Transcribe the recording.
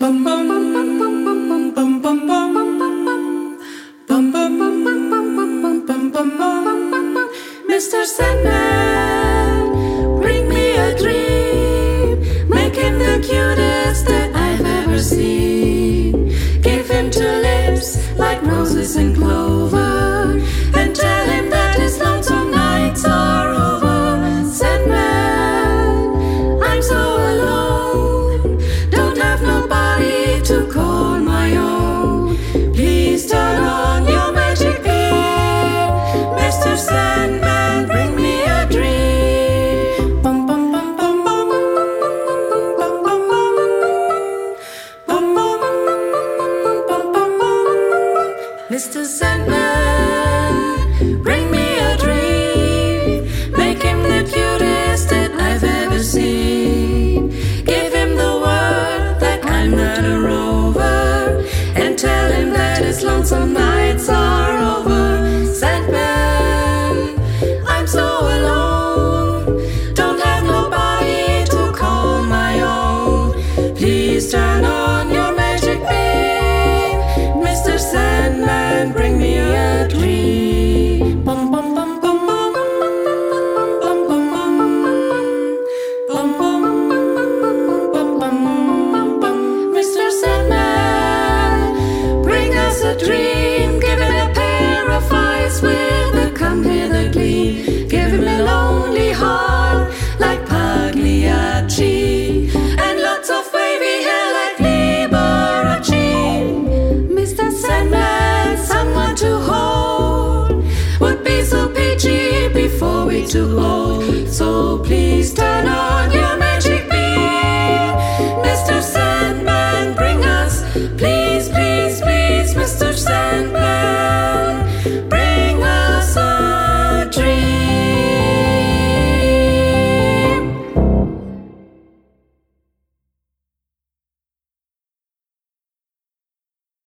Mr. Sandman, bring me a dream. Make him the cutest that I've ever seen. Give him two lips like roses and clover, and tell him that his lonesome nights are over. Sandman, I'm so alone, don't have nobody to call my own. Please turn on your magic beam, Mr. Sandman, bring me a dream. Bum, bum, bum, bum, bum, bum, bum, bum, bum, bum, bum, bum, bum, bum, bum, bum. Mr. Sandman.